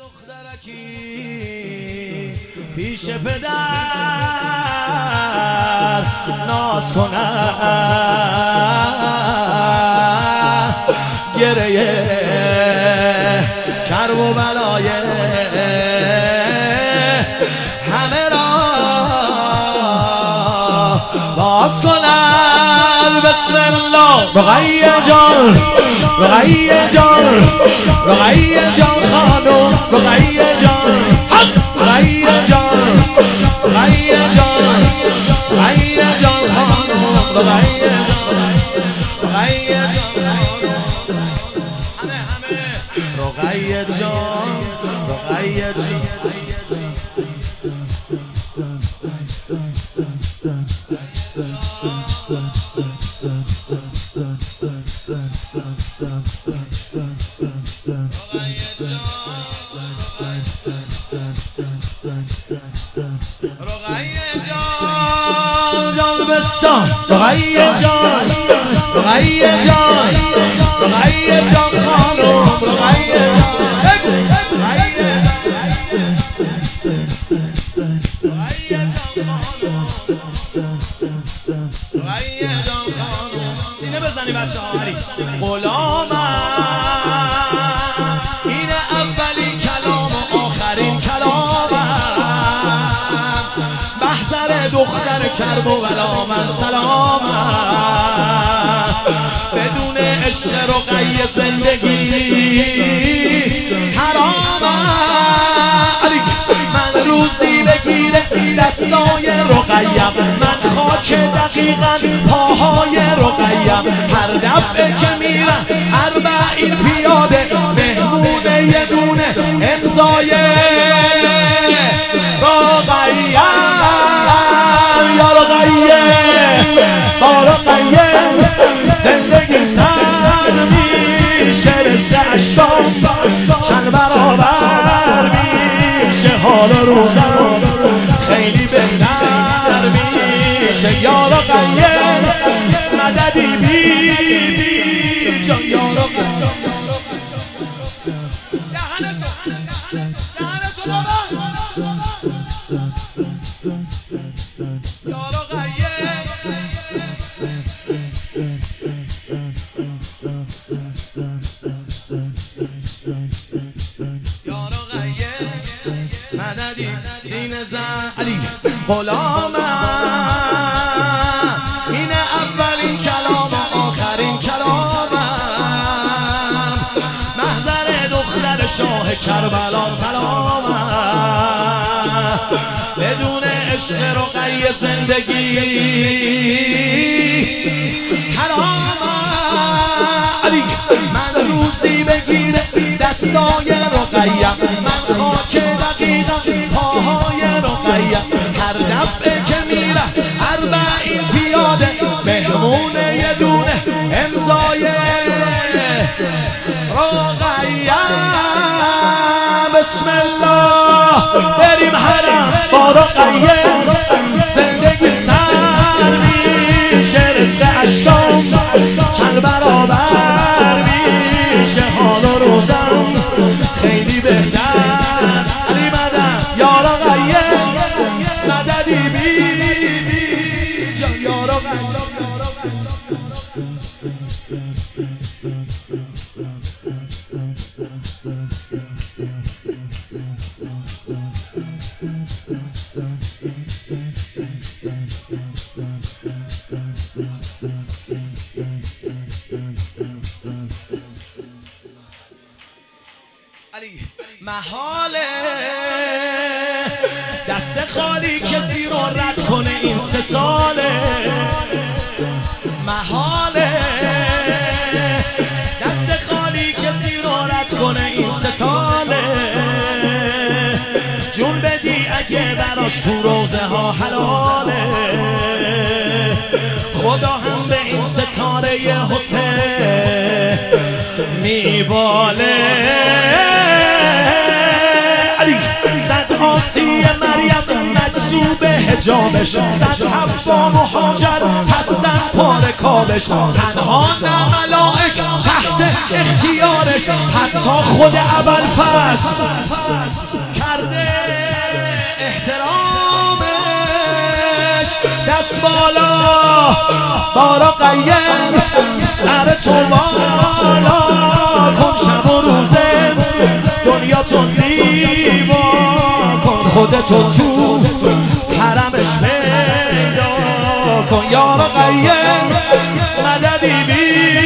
دخترکی پیش پدر ناز کنن گریه کرب و بلای همه را باز کنن. بسم الله. رقیه جان، رقیه جان، رقیه جان خانم، رقیه جان، رقیه جان، رقیه جان، رقیه جان خانم، رقیه جان، رقیه جان، همه رقیه جان، رقیه جان. رقیه جان، رقیه جان، رقیه جان خانم، رقیه جان، رقیه جان خانم. سینه بزنی بچه ها. غلامم این اولین کلام و آخرین کلامم، محضر دختر کرب و بلا من سلامم. بدون عشق رقیه زندگی حرامم. من روزی بگیره دستای رقیه، من خاک دقیقا پاهای رقیه. هر دفعه که میرم اربعین پیاده، مهمون یه دونه امضای رقیه. یا رقیه با رقیه زندگی سر میشه، رزق اشکام چند برابر میشه، حال روزم خیلی بهتر میشه. یا رقیه مددی بی جان، یا رقیه دهنتو بابا. یا رقیه یا رقیه مددی سینه زن. علی غلامم این اولین کلام و آخرین کلامم، محضر دختر شاه کربلا سلامم. بدون عشق رقیه زندگی حرامم. من روزی بگیره دستای رقیه، من خاک دقیقا پاهای رقیه. هر دفعه که میره اربعین پیاده، مهمون یه دونه امضای رقیه. بسم الله بریم حرم با رقیه، زندگی سر میشه، رزق اشکام چند برابر میشه، حال و روزم خیلی بهتر. علی مدد یا رقیه مددی بی جان، یا رقیه. محاله دست خالی کسی رو رد کنه این 3 ساله، محاله دست خالی کسی رو رد کنه این 3 ساله. جون بدی اگه براش تو روزه ها حلاله، خدا هم به این ستاره حسین میباله. علی صد آسی مریم او به حجابش، صد حوا مهاجر هستن پاره کابش، تنها نه ملائک تحت اختیارش، حتی خود ابوالفضل کرده احترامش. دست بالا بارا قیم سر تو بالا کن، شب و روزه دنیا تو زیبا کن، خودتو تو حرمش پیدا کن. یارا قیم مددی بی